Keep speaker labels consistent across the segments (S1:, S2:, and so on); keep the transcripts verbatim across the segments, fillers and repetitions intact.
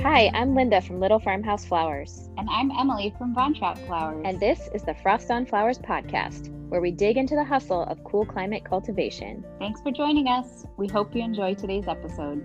S1: Hi, I'm Linda from Little Farmhouse Flowers.
S2: And I'm Emily from Von Trapp Flowers.
S1: And this is the Frost on Flowers podcast, where we dig into the hustle of cool climate cultivation.
S2: Thanks for joining us. We hope you enjoy today's episode.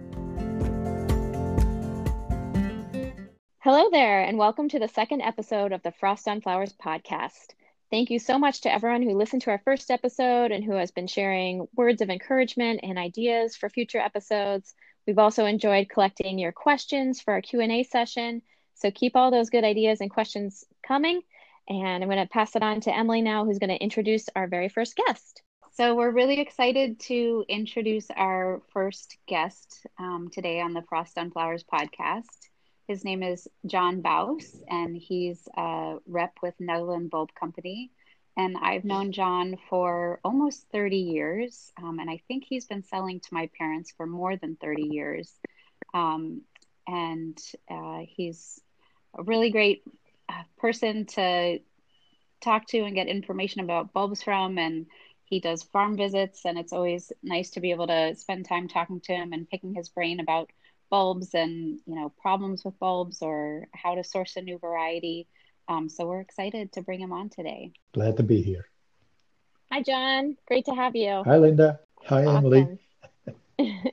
S1: Hello there, and welcome to the second episode of the Frost on Flowers podcast. Thank you so much to everyone who listened to our first episode and who has been sharing words of encouragement and ideas for future episodes. We've also enjoyed collecting your questions for our Q and A session. So keep all those good ideas and questions coming. And I'm going to pass it on to Emily now, who's going to introduce our very first guest.
S2: So we're really excited to introduce our first guest um, today on the Frost on Flowers podcast. His name is John Baus, and he's a rep with Netherland Bulb Company. And I've known John for almost thirty years, um, and I think he's been selling to my parents for more than thirty years. Um, and uh, he's a really great uh, person to talk to and get information about bulbs from, and he does farm visits, and it's always nice to be able to spend time talking to him and picking his brain about bulbs and, you know, problems with bulbs or how to source a new variety. Um, so we're excited to bring him on today.
S3: Glad to be here.
S1: Hi, John. Great to have you.
S3: Hi, Linda. Hi,
S1: Awesome.
S3: Emily.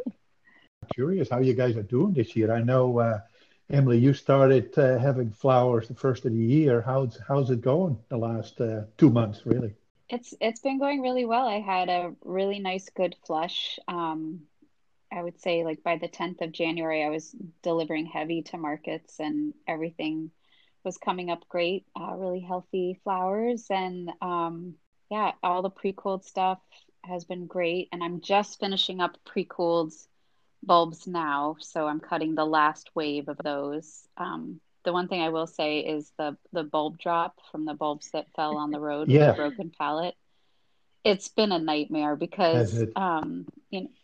S3: Curious how you guys are doing this year. I know, uh, Emily, you started uh, having flowers the first of the year. How's how's it going the last uh, two months, really?
S2: It's it's been going really well. I had a really nice, good flush. Um, I would say like by the tenth of January, I was delivering heavy to markets and everything was coming up great, uh, really healthy flowers. And um, yeah, all the pre-cooled stuff has been great. And I'm just finishing up pre-cooled bulbs now. So I'm cutting the last wave of those. Um, the one thing I will say is the, the bulb drop from the bulbs that fell on the road
S3: Yeah.
S2: with the broken pallet. It's been a nightmare because,
S3: Has it?
S2: um, you know,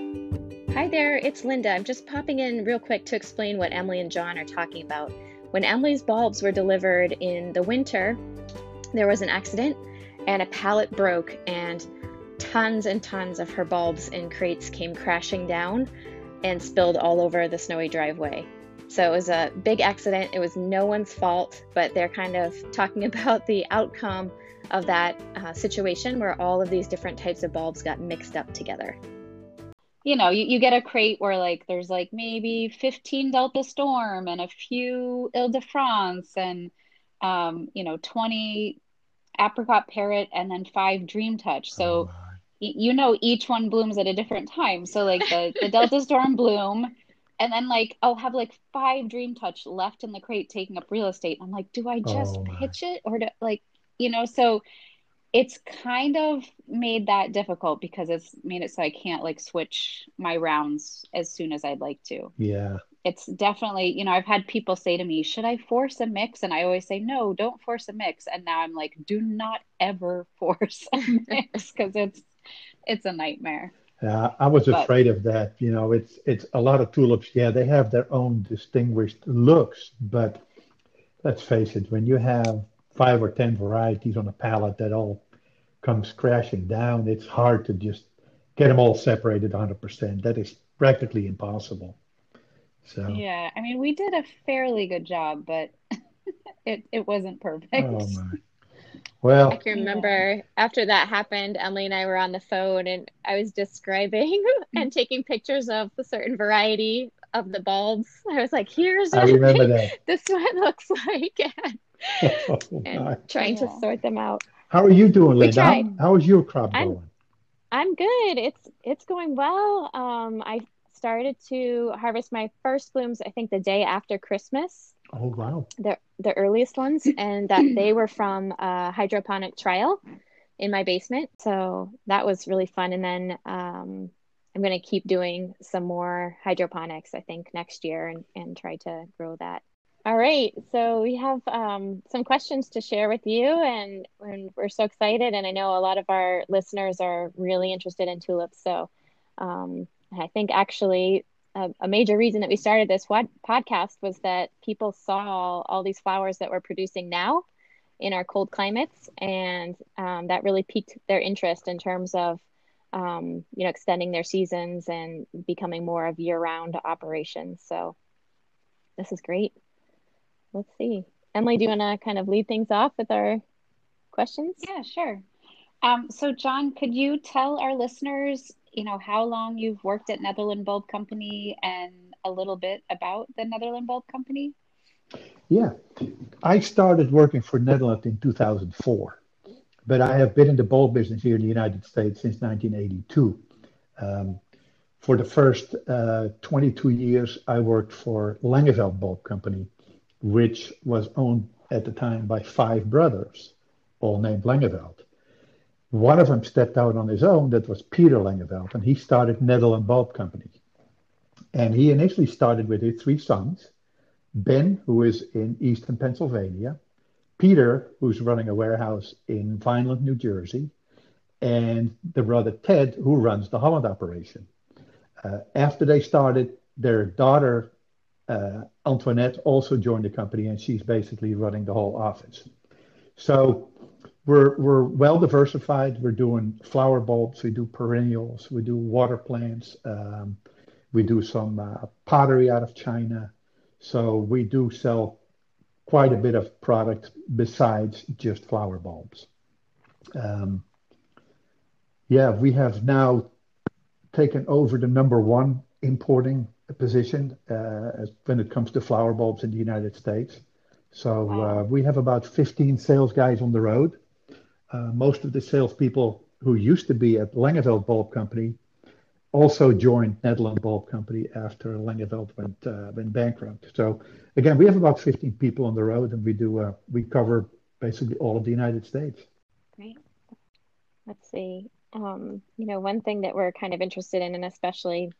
S1: Hi there, it's Linda. I'm just popping in real quick to explain what Emily and John are talking about. When Emily's bulbs were delivered in the winter, there was an accident and a pallet broke and tons and tons of her bulbs in crates came crashing down and spilled all over the snowy driveway. So it was a big accident. It was no one's fault, but they're kind of talking about the outcome of that uh, situation where all of these different types of bulbs got mixed up together.
S2: you know, you, you get a crate where like there's like maybe fifteen Delta Storm and a few Ile-de-France and um, you know, twenty Apricot Parrot and then five Dream Touch. So
S3: Oh,
S2: y- you know each one blooms at a different time. So like the, the Delta Storm bloom and then like I'll have like five Dream Touch left in the crate taking up real estate. I'm like, do I just
S3: oh my.
S2: pitch it or do like, you know, so it's kind of made that difficult because it's made it so I can't like switch my rounds as soon as I'd like to.
S3: Yeah.
S2: It's definitely, you know, I've had people say to me, should I force a mix? And I always say, no, don't force a mix. And now I'm like, do not ever force a mix because it's it's a nightmare.
S3: Uh, I was
S2: But
S3: afraid of that. You know, it's it's a lot of tulips. Yeah, they have their own distinguished looks, but let's face it, when you have five or ten varieties on a pallet that all comes crashing down, it's hard to just get them all separated one hundred percent. That is practically impossible. So,
S2: yeah, I mean, we did a fairly good job, but it, it wasn't perfect.
S3: oh my.
S1: I
S3: Well,
S1: can
S2: Yeah.
S1: remember after that happened, Emily and I were on the phone and I was describing and taking pictures of the certain variety of the bulbs. I was like, here's
S3: I
S1: what
S3: remember that.
S1: this one looks like, and,
S3: Oh
S1: and
S3: my.
S1: trying to
S2: Yeah.
S1: sort them out.
S3: How are you doing,
S1: We
S3: Linda? How,
S1: tried.
S3: how is your crop
S1: I'm
S3: going?
S1: I'm good. It's it's going well. Um, I started to harvest my first blooms, I think the day after Christmas,
S3: Oh, wow.
S1: the the earliest ones, and that they were from a hydroponic trial in my basement. So that was really fun. And then um, I'm going to keep doing some more hydroponics, I think, next year and, and try to grow that. All right. So we have um, some questions to share with you, and, and we're so excited. And I know a lot of our listeners are really interested in tulips. So um, I think actually a, a major reason that we started this wad- podcast was that people saw all these flowers that we're producing now in our cold climates, and um, that really piqued their interest in terms of um, you know, extending their seasons and becoming more of year-round operations. So this is great. Let's see. Emily, do you want to kind of lead things off with our questions?
S2: Yeah, sure. Um, so John, could you tell our listeners, you know, how long you've worked at Netherland Bulb Company and a little bit about the Netherland Bulb Company?
S3: Yeah, I started working for Netherland in two thousand four, but I have been in the bulb business here in the United States since nineteen eighty-two. Um, for the first uh, twenty-two years, I worked for Langeveld Bulb Company, which was owned at the time by five brothers, all named Langeveld. One of them stepped out on his own, that was Peter Langeveld, and he started Netherland Bulb Company. And he initially started with his three sons, Ben, who is in Eastern Pennsylvania, Peter, who's running a warehouse in Vineland, New Jersey, and the brother Ted, who runs the Holland operation. Uh, after they started, their daughter, uh, Antoinette, also joined the company, and she's basically running the whole office. So we're, we're well diversified. We're doing flower bulbs, we do perennials, we do water plants, um, we do some uh, pottery out of China. So we do sell quite a bit of product besides just flower bulbs. Um, yeah, we have now taken over the number one importing position uh, when it comes to flower bulbs in the United States. So
S2: Wow.
S3: uh, we have about fifteen sales guys on the road. Uh, most of the salespeople who used to be at Langeveld Bulb Company also joined Netherland Bulb Company after Langeveld went uh, went bankrupt. So again, we have about fifteen people on the road, and we do uh, we cover basically all of the United States.
S1: Great. Let's see. Um, you know, one thing that we're kind of interested in, and especially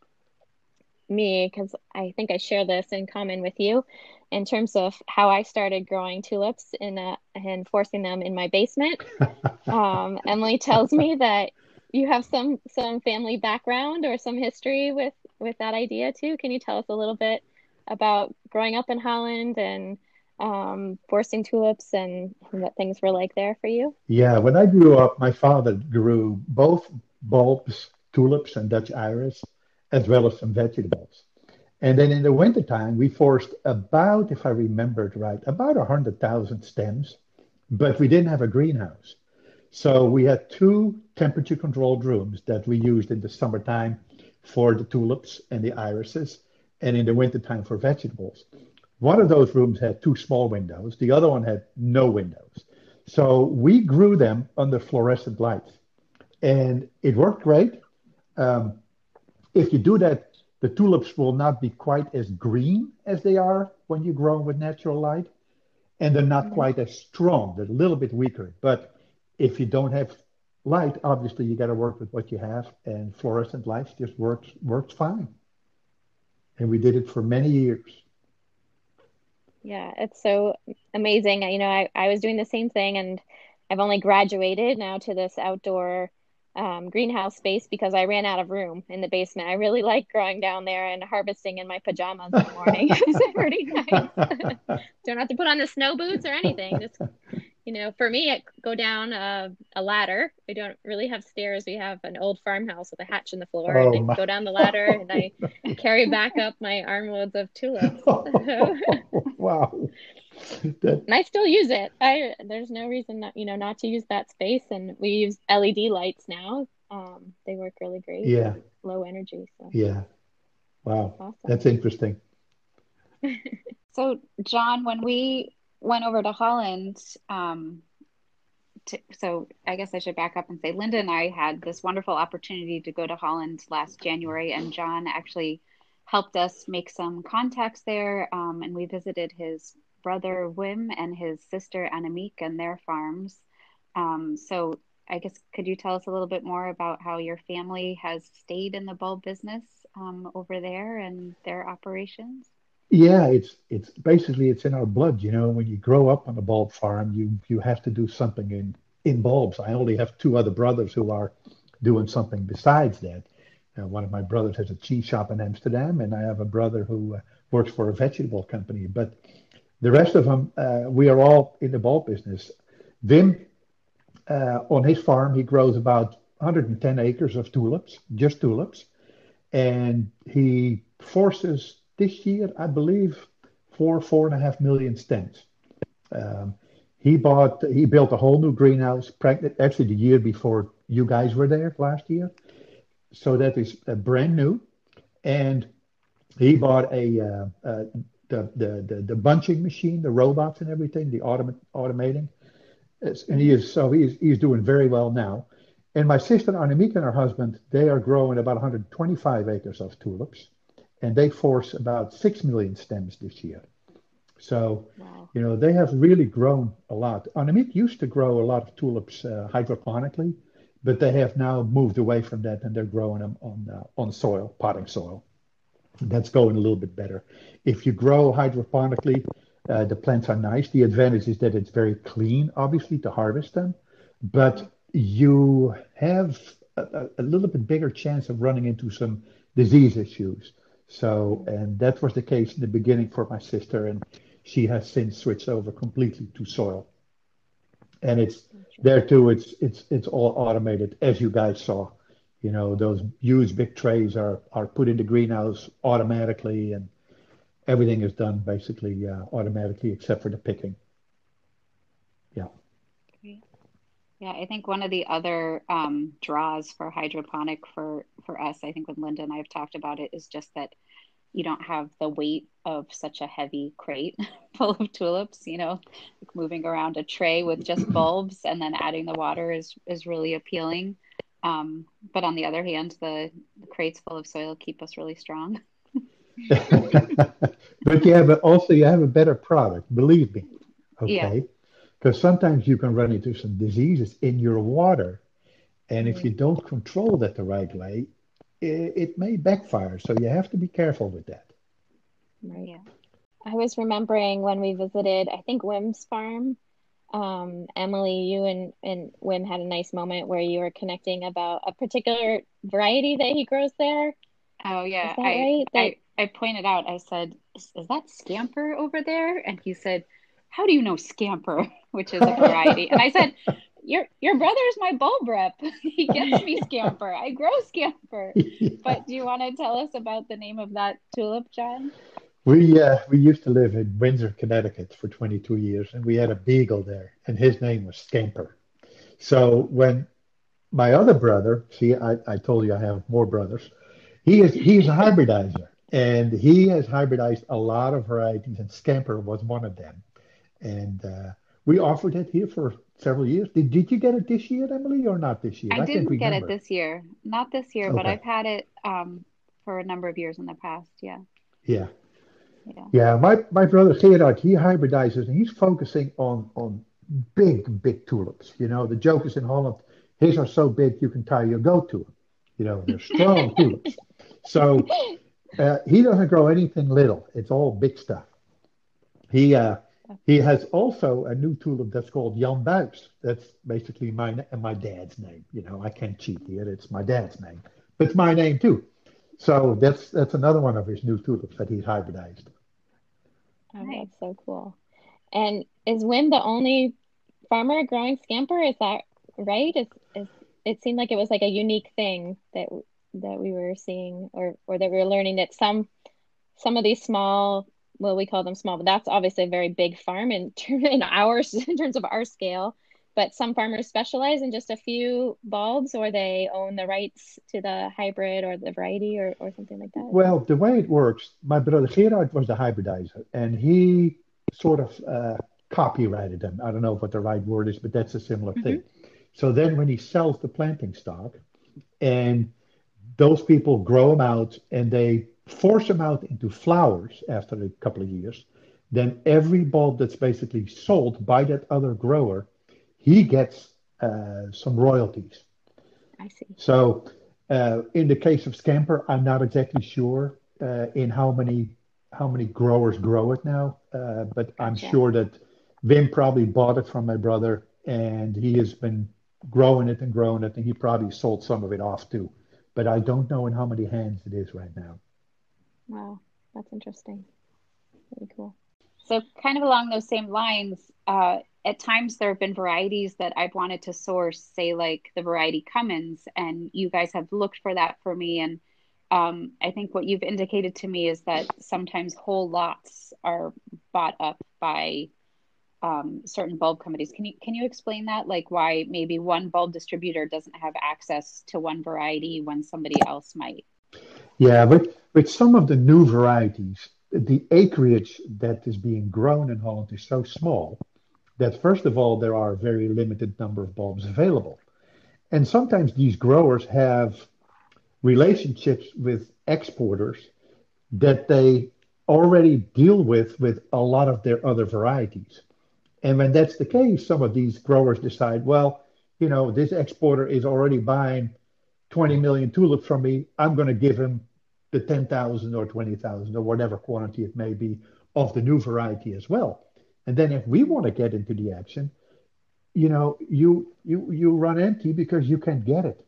S1: me, because I think I share this in common with you, in terms of how I started growing tulips in a, and forcing them in my basement. Um, Emily tells me that you have some some family background or some history with with that idea too. Can you tell us a little bit about growing up in Holland and um, forcing tulips and what things were like there for you?
S3: Yeah, when I grew up, my father grew both bulbs, tulips, and Dutch iris, as well as some vegetables. And then in the wintertime, we forced about, if I remembered right, about one hundred thousand stems, but we didn't have a greenhouse. So we had two temperature controlled rooms that we used in the summertime for the tulips and the irises, and in the wintertime for vegetables. One of those rooms had two small windows, the other one had no windows. So we grew them under fluorescent lights, and it worked great. Um, if you do that, the tulips will not be quite as green as they are when you grow them with natural light, and they're not
S1: Mhm.
S3: quite as strong. They're a little bit weaker. But if you don't have light, obviously you got to work with what you have, and fluorescent lights just works works fine. And we did it for many years.
S1: Yeah, it's so amazing. You know, I, I was doing the same thing, and I've only graduated now to this outdoor um, greenhouse space because I ran out of room in the basement. I really like growing down there and harvesting in my pajamas in the morning. It's pretty nice. Don't have to put on the snow boots or anything. Just, you know, for me, I go down a, a ladder. We don't really have stairs. We have an old farmhouse with a hatch in the floor, and
S3: Oh
S1: I
S3: my!
S1: go down the ladder and I carry back up my armloads of tulips. So,
S3: Wow. That,
S1: and I still use it. I there's no reason not, you know, not to use that space. And we use L E D lights now. Um, they work really great,
S3: yeah,
S1: low energy. So
S3: yeah. Wow.
S1: awesome.
S3: That's interesting.
S2: So, John, when we went over to Holland, um, to, so I guess I should back up and say Linda and I had this wonderful opportunity to go to Holland last January, and John actually helped us make some contacts there. Um, and we visited his brother Wim and his sister Annemiek and their farms. Um, so I guess could you tell us a little bit more about how your family has stayed in the bulb business um, over there and their operations?
S3: Yeah, it's it's basically it's in our blood, you know. When you grow up on a bulb farm, you you have to do something in in bulbs. I only have two other brothers who are doing something besides that. Uh, one of my brothers has a cheese shop in Amsterdam, and I have a brother who uh, works for a vegetable company. But the rest of them, uh, we are all in the bulb business. Wim, uh, on his farm, he grows about one hundred ten acres of tulips, just tulips, and he forces this year, I believe, four, four and a half million stems. Um, he bought, he built a whole new greenhouse, practi- actually the year before you guys were there last year. So that is uh, brand new. And he bought a uh, uh, the, the the the bunching machine, the robots and everything, the autom- automating. It's, and he
S1: Mhm.
S3: is so he's he's doing very well now. And my sister Annemiek and her husband, they are growing about one hundred twenty-five acres of tulips, and they force about six million stems this year. So,
S1: Wow.
S3: you know, they have really grown a lot. Annemiek used to grow a lot of tulips uh, hydroponically, but they have now moved away from that and they're growing them on uh, on soil, potting soil. That's going a little bit better. If you grow hydroponically, uh, the plants are nice. The advantage is that it's very clean, obviously, to harvest them,
S1: Mhm.
S3: but you have a, a little bit bigger chance of running into some disease issues. So,
S1: Mhm.
S3: and that was the case in the beginning for my sister, and she has since switched over completely to soil. And it's
S1: Gotcha.
S3: there too. It's it's it's all automated, as you guys saw. You know, those huge big trays are are put in the greenhouse automatically, and everything is done basically uh, automatically except for the picking. Yeah.
S2: Great. Yeah, I think one of the other um, draws for hydroponic for for us, I think when Linda and I have talked about it, is just that you don't have the weight of such a heavy crate full of tulips, you know, like moving around a tray with just bulbs and then adding the water is is really appealing. Um, but on the other hand, the, the crates full of soil keep us really strong.
S3: But you have a, also you have a better product, believe me.
S2: Yeah.
S3: Okay, because sometimes you can run into some diseases in your water, and if you
S1: Mm.
S3: don't control that the right way, it, it may backfire. So you have to be careful with that.
S1: Right.
S2: Yeah.
S1: I was remembering when we visited, I think Wim's farm. Um, Emily, you and, and Wim had a nice moment where you were connecting about a particular variety that he grows there.
S2: Oh
S1: Is
S2: yeah.
S1: that
S2: I
S1: right? That
S2: I I pointed out, I said, is, is that Scamper over there? And he said, how do you know Scamper, which is a variety? And I said, your your brother's my bulb rep. He gets me Scamper. I grow Scamper.
S3: Yeah.
S2: But do you want to tell us about the name of that tulip, John?
S3: We uh, we used to live in Windsor, Connecticut for twenty-two years, and we had a beagle there, and his name was Scamper. So when my other brother, see, I, I told you I have more brothers. He is he's a hybridizer, and he has hybridized a lot of varieties, and Scamper was one of them. And uh, we offered it here for several years. Did did you get it this year, Emily, or not this year?
S2: I
S3: I can't
S2: didn't get it
S3: remember.
S2: this year. Not this year, but
S3: Okay,
S2: I've had it um for a number of years in the past. Yeah.
S3: yeah,
S2: Yeah.
S3: yeah. My my brother Gerard, he hybridizes, and he's focusing on on big big tulips. You know, the joke is in Holland, his are so big you can tie your goat to them. You know, they're strong tulips. So uh, he doesn't grow anything little. It's all big stuff. He uh, he has also a new tulip that's called Jan Buys. That's basically my my dad's name. You know, I can't cheat here. It's my dad's name, but it's my name too. So that's that's another one of his new tulips that he's hybridized.
S1: Oh,
S2: Nice.
S1: that's so cool. And is Wim the only farmer growing Scamper? Is that right? Is is it seemed like it was like a unique thing that that we were seeing or or that we were learning that some some of these small, well, we call them small, but that's obviously a very big farm in term in ours in terms of our scale. But some farmers specialize in just a few bulbs, or they own the rights to the hybrid or the variety or or something like that. Is that?
S3: Well, the way it works, my brother Gerard was the hybridizer, and he sort of uh, copyrighted them. I don't know what the right word is, but that's a similar thing.
S2: Hmm.
S3: So then, when he sells the planting stock, and those people grow them out and they force them out into flowers after a couple of years, then every bulb that's basically sold by that other grower, he gets uh, some royalties.
S1: I see.
S3: So uh, in the case of Scamper, I'm not exactly sure uh, in how many how many growers grow it now, uh, but I'm
S1: Gotcha.
S3: sure that Vim probably bought it from my brother, and he has been growing it and growing it, and he probably sold some of it off too. But I don't know in how many hands it is right now.
S1: Wow, that's interesting. Really cool.
S2: So, kind of along those same lines, uh, at times there have been varieties that I've wanted to source, say like the variety Cummins, and you guys have looked for that for me. And um, I think what you've indicated to me is that sometimes whole lots are bought up by um, certain bulb companies. Can you can you explain that? Like why maybe one bulb distributor doesn't have access to one variety when somebody else might?
S3: Yeah, with, with some of the new varieties, the acreage that is being grown in Holland is so small that first of all, there are a very limited number of bulbs available. And sometimes these growers have relationships with exporters that they already deal with with a lot of their other varieties. And when that's the case, some of these growers decide, well, you know, this exporter is already buying twenty million tulips from me. I'm going to give him the ten thousand or twenty thousand or whatever quantity it may be of the new variety as well. And then if we want to get into the action, you know, you you you run empty because you can't get it.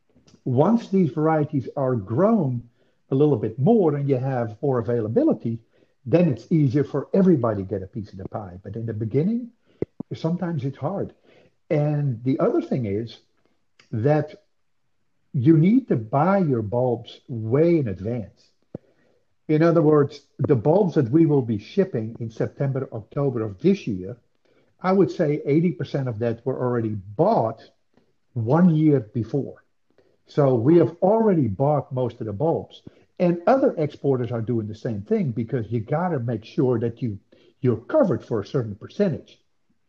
S3: Once these varieties are grown a little bit more and you have more availability, then it's easier for everybody to get a piece of the pie. But in the beginning, sometimes it's hard. And the other thing is that you need to buy your bulbs way in advance. In other words, the bulbs that we will be shipping in September, October of this year, I would say eighty percent of that were already bought one year before. So we have already bought most of the bulbs. And other exporters are doing the same thing because you got to make sure that you, you're covered for a certain percentage.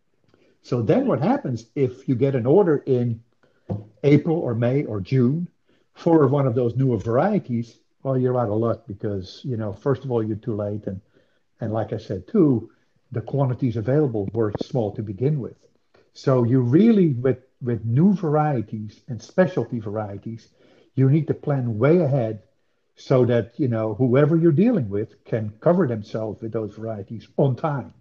S3: So then what happens if you get an order in April or May or June for one of those newer varieties? Well, you're out of luck because, you know, first of all, you're too late. And, and like I said, too, the quantities available were small to begin with. So you really, with, with new varieties and specialty varieties, you need to plan way ahead so that, you know, whoever you're dealing with can cover themselves with those varieties on time.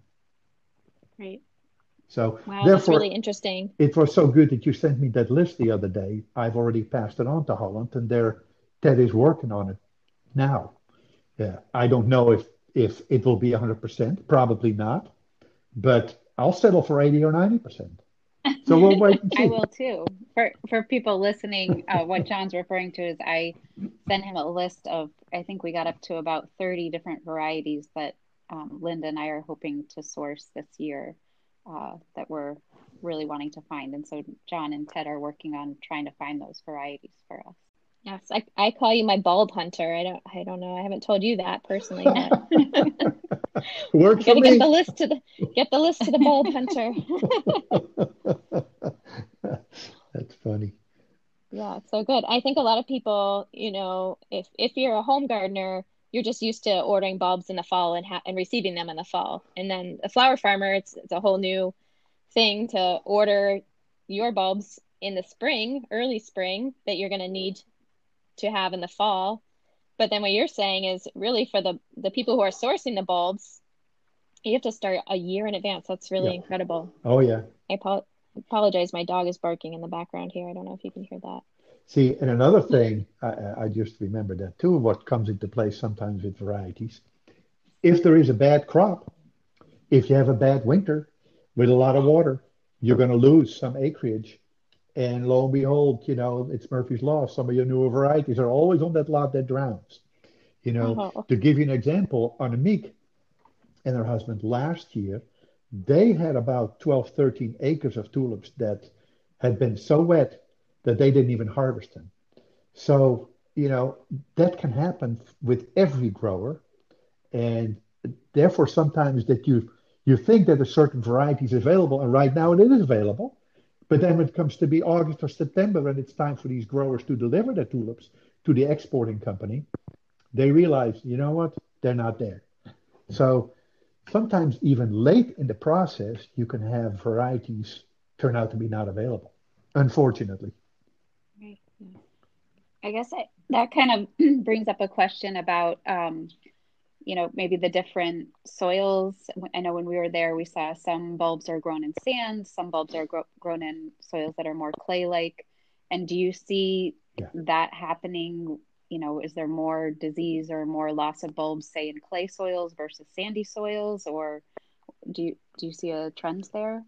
S1: Right.
S3: So
S1: wow,
S3: therefore,
S1: that's really interesting.
S3: It was so good that you sent me that list the other day. I've already passed it on to Holland, and they're Ted is working on it now. Yeah, I don't know if if it will be one hundred percent, probably not, but I'll settle for eighty or ninety percent. So we'll wait and
S2: I
S3: see.
S2: will too. For for people listening, uh, what John's referring to is I sent him a list of, I think we got up to about thirty different varieties that um, Linda and I are hoping to source this year uh, that we're really wanting to find. And so John and Ted are working on trying to find those varieties for us.
S1: Yes, I, I call you my bulb hunter. I don't I don't know. I haven't told you that personally, but
S3: Works for
S1: gotta get
S3: me.
S1: the list to the get the list to the bulb hunter.
S3: That's funny.
S1: Yeah, it's so good. I think a lot of people, you know, if if you're a home gardener, you're just used to ordering bulbs in the fall and ha and receiving them in the fall. And then a flower farmer, it's it's a whole new thing to order your bulbs in the spring, early spring, that you're going to need to have in the fall. But then what you're saying is really for the the people who are sourcing the bulbs, you have to start a year in advance. That's really
S3: Yeah.
S1: incredible.
S3: Oh yeah.
S1: I apo- apologize. My dog is barking in the background here. I don't know if you can hear that.
S3: See, and another thing, I, I just remember that too, what comes into play sometimes with varieties. If there is a bad crop, if you have a bad winter with a lot of water, you're going to lose some acreage. And lo and behold, you know, it's Murphy's Law. Some of your newer varieties are always on that lot that drowns. You know,
S1: Oh,
S3: to give you an example, Annemiek and her husband last year, they had about twelve, thirteen acres of tulips that had been so wet that they didn't even harvest them. So, you know, that can happen with every grower. And therefore, sometimes that you you think that a certain variety is available, and right now it is available. But then when it comes to be August or September, and it's time for these growers to deliver their tulips to the exporting company, they realize, you know what, they're not there. So sometimes even late in the process, you can have varieties turn out to be not available, unfortunately.
S2: Right. I guess I, that kind of brings up a question about, um, you know, maybe the different soils. I know when we were there, we saw some bulbs are grown in sand, some bulbs are gro- grown in soils that are more clay-like. And do you see
S3: Yeah.
S2: that happening? You know, is there more disease or more loss of bulbs, say, in clay soils versus sandy soils, or do you do you see a trend there?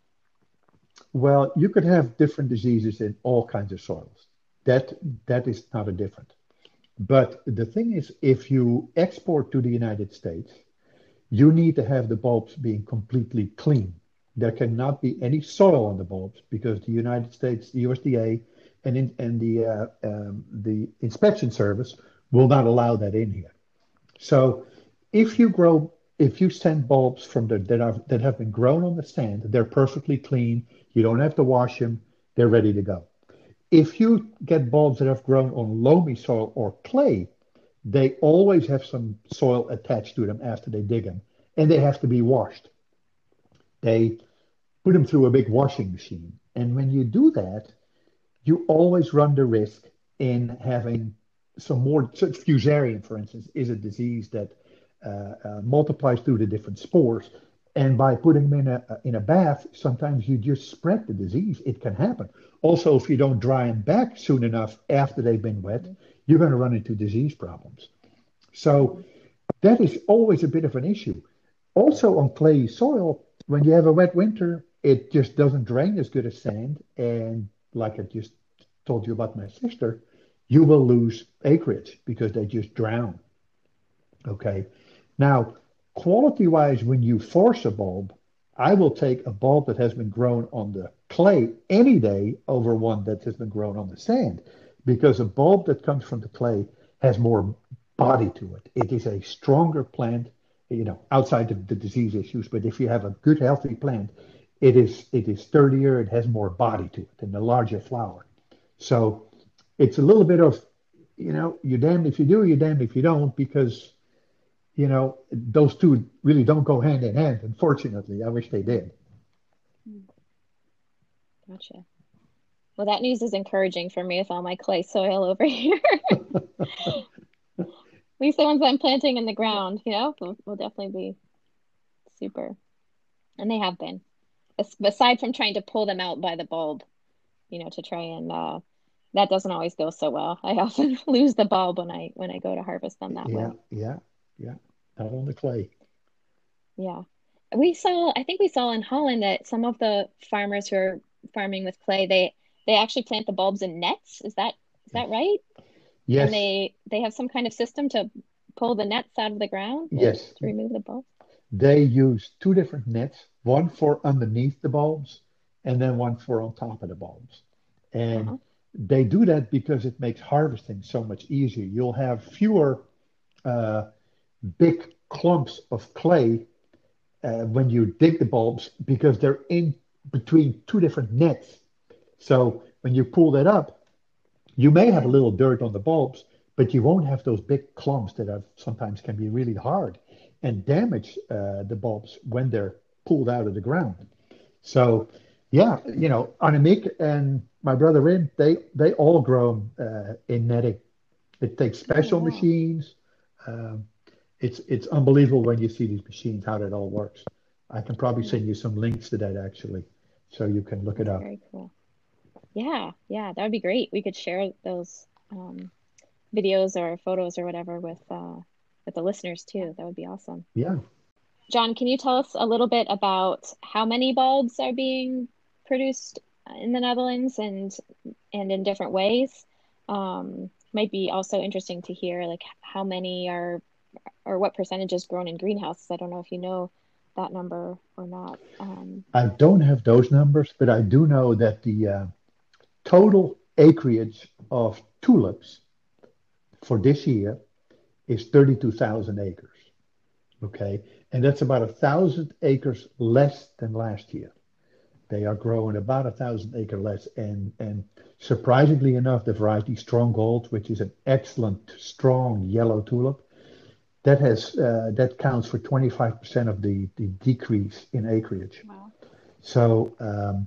S3: Well, you could have different diseases in all kinds of soils. That that is not a different. But the thing is, if you export to the United States, you need to have the bulbs being completely clean. There cannot be any soil on the bulbs because the United States, the U S D A, and in, and the uh, um, the inspection service will not allow that in here. So if you grow, if you send bulbs from the that are that have been grown on the stand, they're perfectly clean. You don't have to wash them. They're ready to go. If you get bulbs that have grown on loamy soil or clay, they always have some soil attached to them after they dig them, and they have to be washed. They put them through a big washing machine. And when you do that, you always run the risk in having some more. So fusarium, for instance, is a disease that uh, uh, multiplies through the different spores. And by putting them in a in a bath, sometimes you just spread the disease. It can happen. Also, if you don't dry them back soon enough after they've been wet, you're going to run into disease problems. So that is always a bit of an issue. Also on clay soil, when you have a wet winter, it just doesn't drain as good as sand. And like I just told you about my sister, you will lose acreage because they just drown. Okay. Now, quality-wise, when you force a bulb, I will take a bulb that has been grown on the clay any day over one that has been grown on the sand, because a bulb that comes from the clay has more body to it. It is a stronger plant, you know, outside of the disease issues. But if you have a good, healthy plant, it is it is sturdier, it has more body to it, and a larger flower. So it's a little bit of, you know, you're damned if you do, you're damned if you don't, because you know, those two really don't go hand in hand. Unfortunately, I wish they did.
S1: Gotcha. Well, that news is encouraging for me with all my clay soil over here. At least the ones I'm planting in the ground, you know, will, will definitely be super. And they have been. As, aside from trying to pull them out by the bulb, you know, to try and uh, that doesn't always go so well. I often lose the bulb when I when I go to harvest them that
S3: Yeah,
S1: way.
S3: yeah, yeah. Not on the clay.
S1: Yeah. We saw, I think we saw in Holland that some of the farmers who are farming with clay, they they actually plant the bulbs in nets. Is that is that right? And
S3: Yes,
S1: they they have some kind of system to pull the nets out of the ground to, to
S3: yes.
S1: remove the bulbs.
S3: They use two different nets, one for underneath the bulbs and then one for on top of the bulbs. And
S1: Uh-huh.
S3: they do that because it makes harvesting so much easier. You'll have fewer uh, big clumps of clay uh, when you dig the bulbs because they're in between two different nets. So when you pull that up, you may have a little dirt on the bulbs, but you won't have those big clumps that are sometimes can be really hard and damage uh, the bulbs when they're pulled out of the ground. So, yeah, you know, Annemiek and my brother Rin, they they all grow uh, in netting. It takes
S1: Oh,
S3: special
S1: wow.
S3: machines. Um, it's it's unbelievable when you see these machines how that all works. I can probably
S1: Yeah,
S3: send you some links to that actually, so you can look it
S1: that's
S3: up.
S1: very cool. Yeah, yeah, that would be great. We could share those um, videos or photos or whatever with uh, with the listeners too. That would be awesome.
S3: Yeah.
S1: John, can you tell us a little bit about how many bulbs are being produced in the Netherlands and and in different ways? Um, might be also interesting to hear like how many are or what percentage is grown in greenhouses. I don't know if you know that number or not. Um,
S3: I don't have those numbers, but I do know that the uh, total acreage of tulips for this year is thirty-two thousand acres. Okay. And that's about a thousand acres less than last year. They are growing about a thousand acre less. And, and surprisingly enough, the variety Stronghold, which is an excellent, strong yellow tulip, that has uh, that counts for twenty-five percent of the, the decrease in acreage.
S2: Wow.
S3: So um,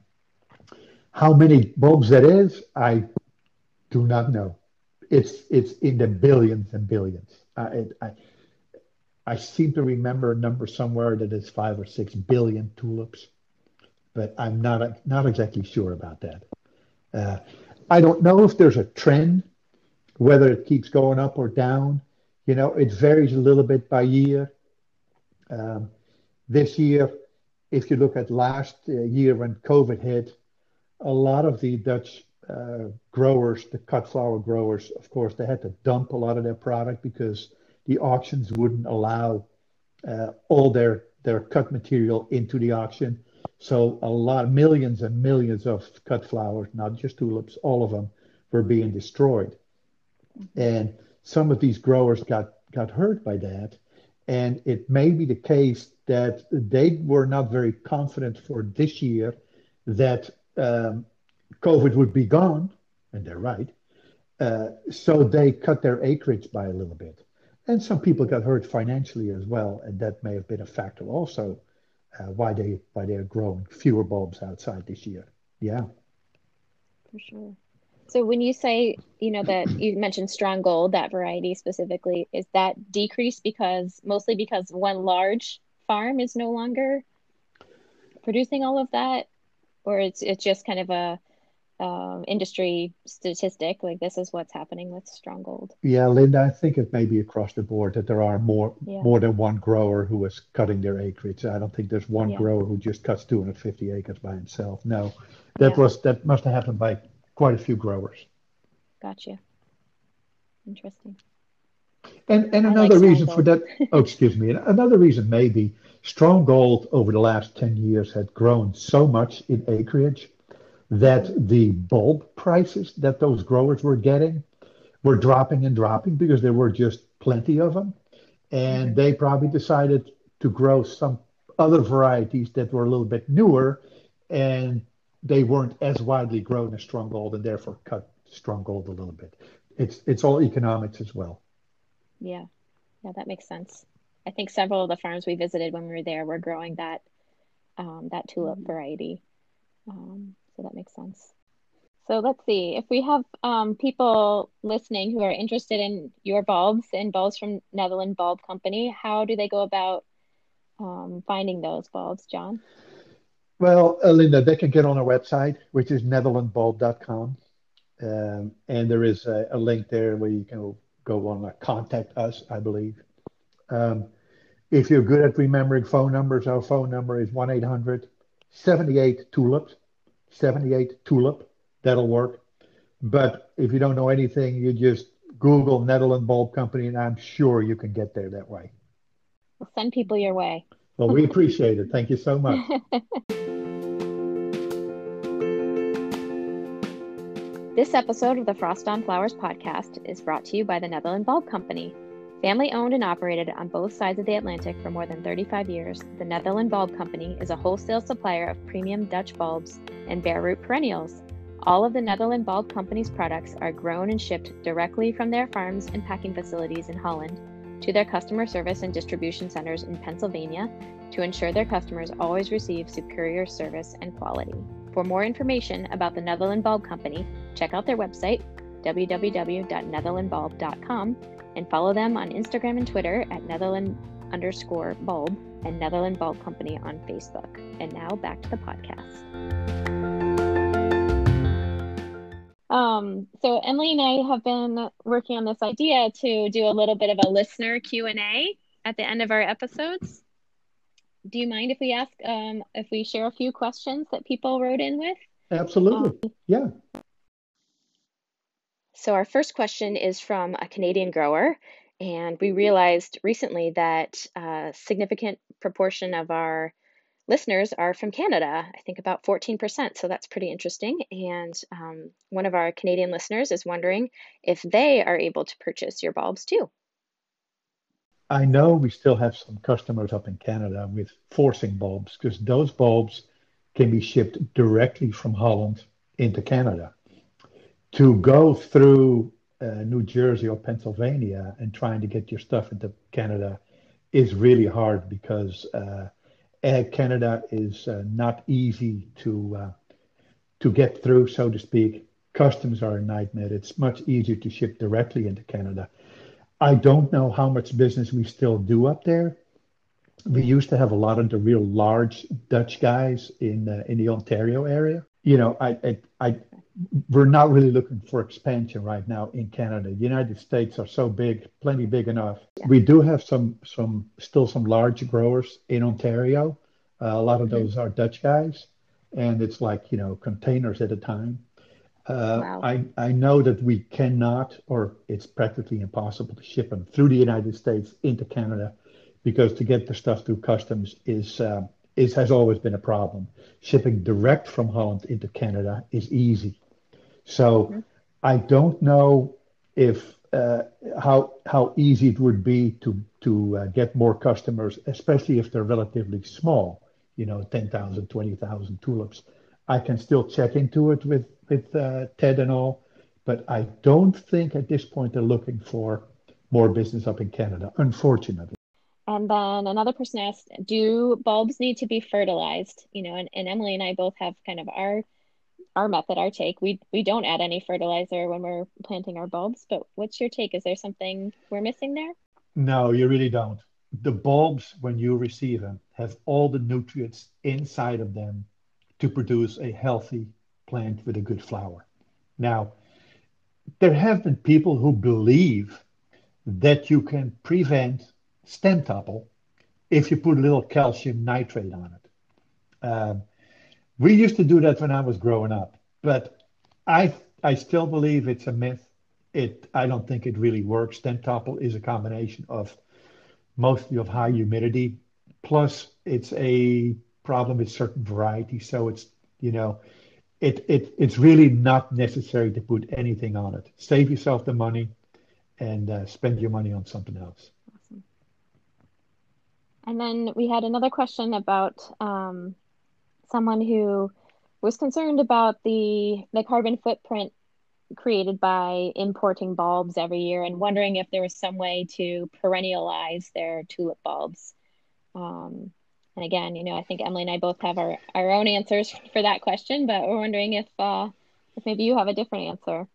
S3: how many bulbs that is, I do not know. It's it's in the billions and billions. I, it, I I seem to remember a number somewhere that is five or six billion tulips, but I'm not not exactly sure about that. Uh, I don't know if there's a trend, whether it keeps going up or down. You know, it varies a little bit by year. Um, this year, if you look at last uh, year when COVID hit, a lot of the Dutch uh, growers, the cut flower growers, of course, they had to dump a lot of their product because the auctions wouldn't allow uh, all their their cut material into the auction. So a lot, millions and millions of cut flowers, not just tulips, all of them were being destroyed. And some of these growers got got hurt by that. And it may be the case that they were not very confident for this year that um, COVID would be gone, and they're right. Uh, so they cut their acreage by a little bit. And some people got hurt financially as well, and that may have been a factor also uh, why they why they're growing fewer bulbs outside this year. Yeah.
S1: For sure. So when you say, you know, that you mentioned strong gold, that variety specifically, is that decreased because mostly because one large farm is no longer producing all of that, or it's it's just kind of a um, industry statistic, like this is what's happening with strong gold?
S3: Yeah, Linda, I think it may be across the board that there are more
S1: Yeah.
S3: more than one grower who is cutting their acreage. I don't think there's one
S1: Yeah.
S3: grower who just cuts two hundred fifty acres by himself. No, that
S1: Yeah.
S3: was that must have happened by quite a few growers.
S1: Gotcha. Interesting.
S3: And and
S1: I like
S3: another
S1: strong
S3: reason for
S1: gold.
S3: that, oh, excuse me, another reason maybe strong gold over the last ten years had grown so much in acreage that the bulb prices that those growers were getting were dropping and dropping because there were just plenty of them. And
S1: Mhm.
S3: they probably decided to grow some other varieties that were a little bit newer and they weren't as widely grown as strong gold and therefore cut strong gold a little bit. It's it's all economics as well.
S1: Yeah. Yeah, that makes sense. I think several of the farms we visited when we were there were growing that um, that tulip variety. Um, so that makes sense. So let's see. If we have um, people listening who are interested in your bulbs and bulbs from Netherland Bulb Company, how do they go about um, finding those bulbs, John?
S3: Well, uh, Linda, they can get on our website, which is netherland bulb dot com. Um, and there is a, a link there where you can go on uh, contact us, I believe. Um, if you're good at remembering phone numbers, our phone number is one eight hundred seventy-eight tulip, seventy-eight tulip. That'll work. But if you don't know anything, you just Google Netherland Bulb Company, and I'm sure you can get there that way.
S1: We'll send people your way.
S3: Well, we appreciate it. Thank you so much.
S1: This episode of the Frost on Flowers podcast is brought to you by the Netherland Bulb Company. Family owned and operated on both sides of the Atlantic for more than thirty-five years, the Netherland Bulb Company is a wholesale supplier of premium Dutch bulbs and bare root perennials. All of the Netherland Bulb Company's products are grown and shipped directly from their farms and packing facilities in Holland to their customer service and distribution centers in Pennsylvania to ensure their customers always receive superior service and quality. For more information about the Netherland Bulb Company, check out their website, w w w dot netherland bulb dot com, and follow them on Instagram and Twitter at Netherland underscore bulb and Netherland Bulb Company on Facebook. And now back to the podcast. Um, so Emily and I have been working on this idea to do a little bit of a listener Q and A at the end of our episodes. Do you mind if we ask, um, if we share a few questions that people wrote in with?
S3: Absolutely.
S1: Um,
S3: Yeah.
S1: So our first question is from a Canadian grower, and we realized recently that a significant proportion of our listeners are from Canada, I think about fourteen percent, so that's pretty interesting. And um, one of our Canadian listeners is wondering if they are able to purchase your bulbs too.
S3: I know we still have some customers up in Canada with forcing bulbs because those bulbs can be shipped directly from Holland into Canada. To go through uh, New Jersey or Pennsylvania and trying to get your stuff into Canada is really hard because uh, Ag Canada is uh, not easy to uh, to get through, so to speak. Customs are a nightmare. It's much easier to ship directly into Canada. I don't know how much business we still do up there. We used to have a lot of the real large Dutch guys in uh, in the Ontario area. You know, I, I, I, we're not really looking for expansion right now in Canada. The United States are so big, plenty big enough.
S1: Yeah.
S3: We do have some, some, still some large growers in Ontario. Uh, a lot of
S1: Mhm.
S3: those are Dutch guys, and it's like, you know, containers at a time. Uh,
S1: Wow.
S3: I, I know that we cannot, or it's practically impossible to ship them through the United States into Canada because to get the stuff through customs is, uh, is has always been a problem. Shipping direct from Holland into Canada is easy. So
S1: Hmm.
S3: I don't know if uh, how how easy it would be to to uh, get more customers, especially if they're relatively small, you know, ten thousand, twenty thousand tulips. I can still check into it with with uh, Ted and all, but I don't think at this point they're looking for more business up in Canada, unfortunately.
S1: And then another person asked, do bulbs need to be fertilized? You know, and, and Emily and I both have kind of our our method, our take. We we don't add any fertilizer when we're planting our bulbs, but what's your take? Is there something we're missing there?
S3: No, you really don't. The bulbs, when you receive them, have all the nutrients inside of them to produce a healthy plant with a good flower. Now, there have been people who believe that you can prevent stem topple if you put a little calcium nitrate on it. Um, we used to do that when I was growing up, but I I still believe it's a myth. It I don't think it really works. Stem topple is a combination of mostly of high humidity, plus it's a problem with certain varieties. So it's you know it it it's really not necessary to put anything on it. Save yourself the money and uh, spend your money on something else.
S1: Awesome. And then we had another question about um, someone who was concerned about the the carbon footprint created by importing bulbs every year and wondering if there was some way to perennialize their tulip bulbs. Um, and again, you know, I think Emily and I both have our, our own answers for that question, but we're wondering if uh, if maybe you have a different answer.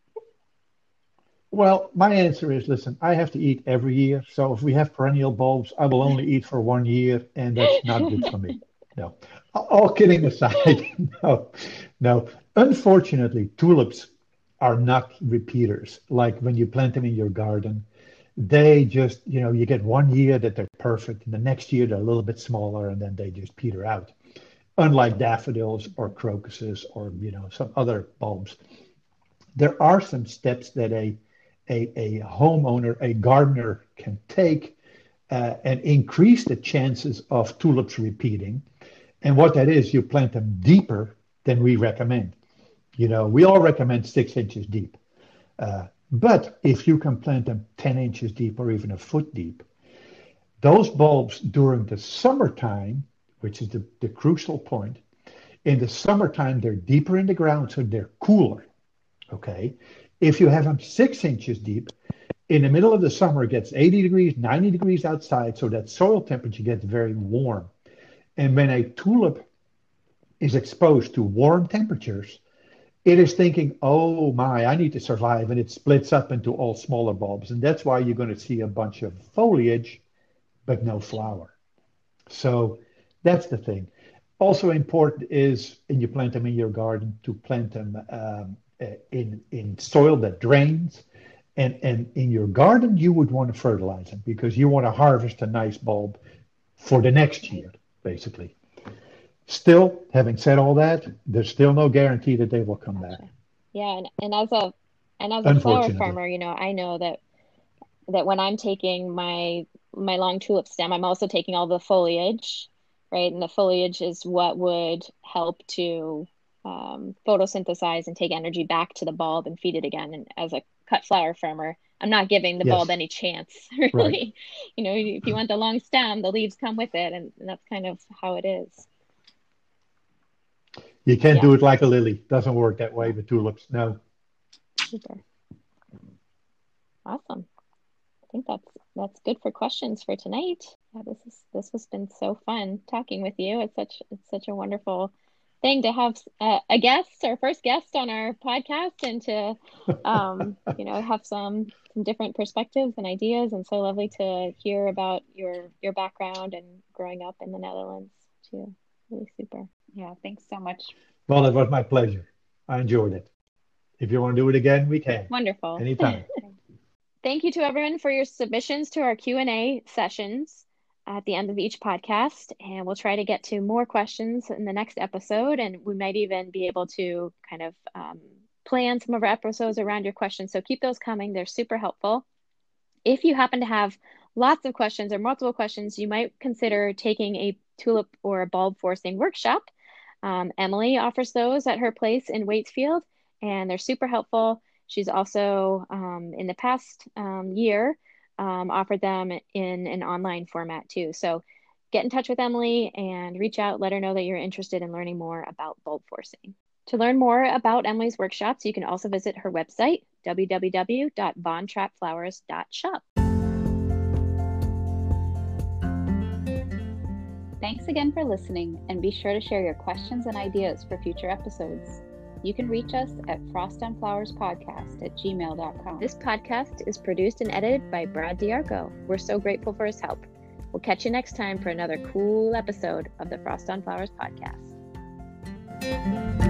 S3: Well, my answer is, listen, I have to eat every year. So if we have perennial bulbs, I will only eat for one year, and that's not good for me. No. All kidding aside, no, no. Unfortunately, tulips are not repeaters. Like when you plant them in your garden, they just, you know, you get one year that they're perfect, and the next year they're a little bit smaller, and then they just peter out. Unlike daffodils or crocuses or, you know, some other bulbs. There are some steps that a a, a homeowner, a gardener can take uh, and increase the chances of tulips repeating. And what that is, you plant them deeper than we recommend. You know, we all recommend six inches deep. Uh, but if you can plant them ten inches deep or even a foot deep, those bulbs during the summertime, which is the, the crucial point, in the summertime, they're deeper in the ground, so they're cooler. Okay. If you have them six inches deep, in the middle of the summer, it gets eighty degrees, ninety degrees outside, so that soil temperature gets very warm. And when a tulip is exposed to warm temperatures, it is thinking, oh my, I need to survive. And it splits up into all smaller bulbs. And that's why you're going to see a bunch of foliage, but no flower. So that's the thing. Also important is, and you plant them in your garden, to plant them um, uh, in in soil that drains. And and in your garden, you would want to fertilize them because you want to harvest a nice bulb for the next year, basically. Still, having said all that, there's still no guarantee that they will come back.
S1: Gotcha. Yeah, and, and as a and as a flower
S3: Unfortunately.
S1: farmer, you know, I know that that when I'm taking my my long tulip stem, I'm also taking all the foliage, right? And the foliage is what would help to um, photosynthesize and take energy back to the bulb and feed it again. And as a cut flower farmer, I'm not giving the bulb
S3: Yes,
S1: any chance,
S3: right.
S1: really. You know, if you want the long stem, the leaves come with it, and, and that's kind of how it is.
S3: You can't
S1: Yeah,
S3: do it like a lily. Doesn't work that way
S1: no,
S3: with tulips. No.
S1: super awesome. I think that's that's good for questions for tonight. Yeah, this is this has been so fun talking with you. It's such it's such a wonderful thing to have uh, a guest, our first guest on our podcast, and to um, you know, have some some different perspectives and ideas. And so lovely to hear about your your background and growing up in the Netherlands too. Really super.
S2: Yeah, thanks so much.
S3: Well, it was my pleasure. I enjoyed it. If you want to do it again, we can.
S1: Wonderful.
S3: Anytime.
S1: Thank you to everyone for your submissions to our Q and A sessions at the end of each podcast. And we'll try to get to more questions in the next episode. And we might even be able to kind of um, plan some of our episodes around your questions. So keep those coming. They're super helpful. If you happen to have lots of questions or multiple questions, you might consider taking a tulip or a bulb forcing workshop. Um, Emily offers those at her place in Waitsfield, and they're super helpful. She's also, um, in the past um, year, um, offered them in an online format too. So get in touch with Emily and reach out, let her know that you're interested in learning more about bulb forcing. To learn more about Emily's workshops, you can also visit her website, w w w dot von trapp flowers dot shop.
S2: Thanks again for listening, and be sure to share your questions and ideas for future episodes. You can reach us at frost on flowers podcast at gmail dot com.
S1: This podcast is produced and edited by Brad D'Arco. We're so grateful for his help. We'll catch you next time for another cool episode of the Frost on Flowers podcast.